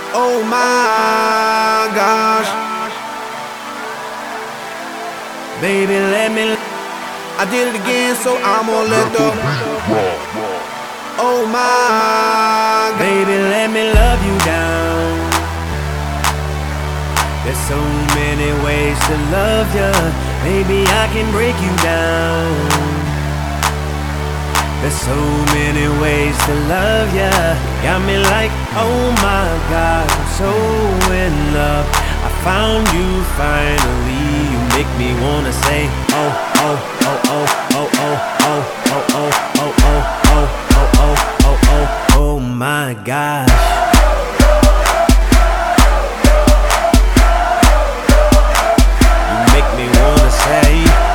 Oh my gosh. Baby, let me. I did it again, so I'm gonna let the. Oh my. Baby, let me love you down. There's so many ways to love ya. Maybe I can break you down. There's so many ways to love ya. Got me like, oh my God, I'm so in love. I found you finally. You make me wanna say, oh, oh, oh, oh, oh, oh, oh, oh, oh, oh, oh, oh, oh, oh, oh, oh my gosh. You make me wanna say,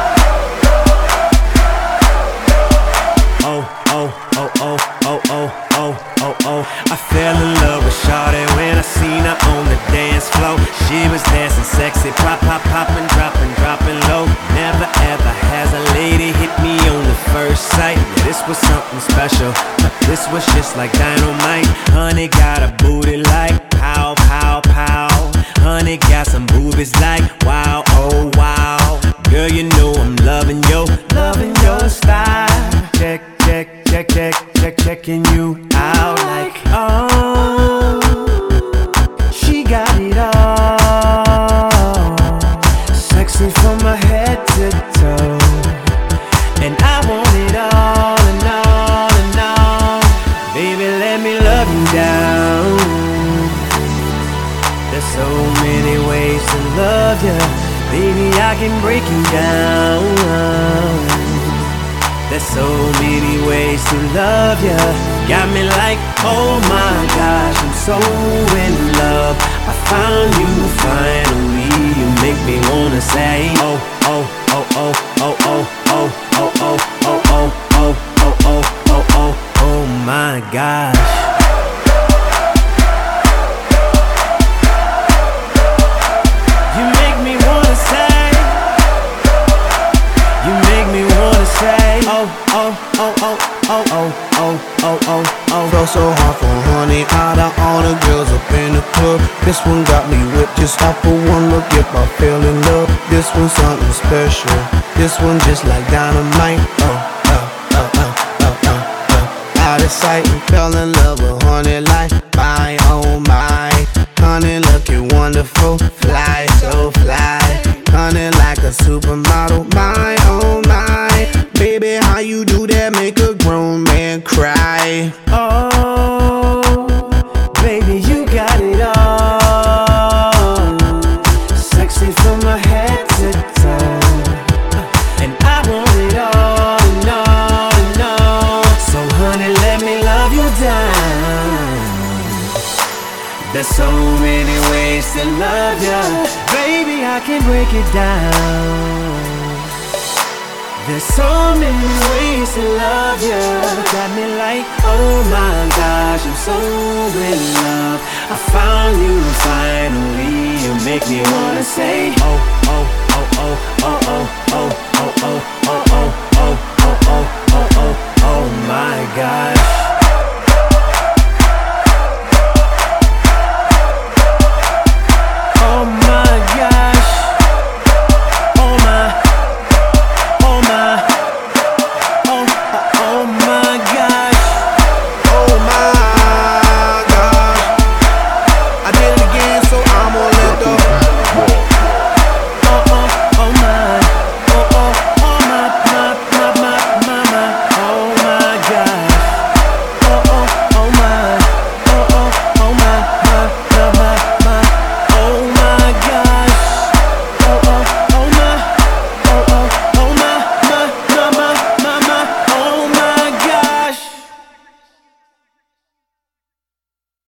oh, oh, oh, oh, oh, oh, oh, oh, oh. I fell in love with Shawty when I seen her on the dance floor. She was dancing sexy, pop, pop, poppin', droppin', droppin' low. Never ever has a lady hit me on the first sight. Yeah, this was something special. This was just like dynamite. Honey got a booty like pow, pow, pow. Honey got some boobies like wow, oh wow. Girl, you know I'm loving your style. Check, check, check, check, check, checking you out like, oh, she got it all. Sexy from my head to toe. And I want it all and all and all. Baby, let me love you down. There's so many ways to love ya. Baby, I can break you down. There's so many ways to love ya. Got me like, oh my gosh, I'm so in love. I found you finally. You make me wanna say, oh, oh, oh, oh, oh, oh, oh, oh, oh, oh, oh, oh, oh, oh, oh, oh, oh my gosh. You make me wanna say, you make me wanna say, oh, oh, oh, oh, oh, oh, oh, oh, oh, oh. Felt so hard for honey, out of all the girls up in the club. This one got me whipped just off of one look. If I fell in love, this one's something special. This one just like dynamite. Oh, oh, oh, oh, oh, oh, oh. Out of sight and fell in love with honey like my, oh my. Honey looking wonderful, fly, so fly. Honey like a supermodel, my, oh my. Baby, how you do that make a grown man cry? Oh, baby, you got it all. Sexy from my head to toe. And I want it all and all and all. So honey, let me love you down. There's so many ways to love ya. Baby, I can break it down. There's so many ways to love ya. Got me like, oh my gosh, I'm so in love. I found you finally. You make me wanna say, oh, oh, oh, oh, oh, oh, oh, oh, oh, oh, oh, oh, oh, oh, oh, oh, oh my gosh.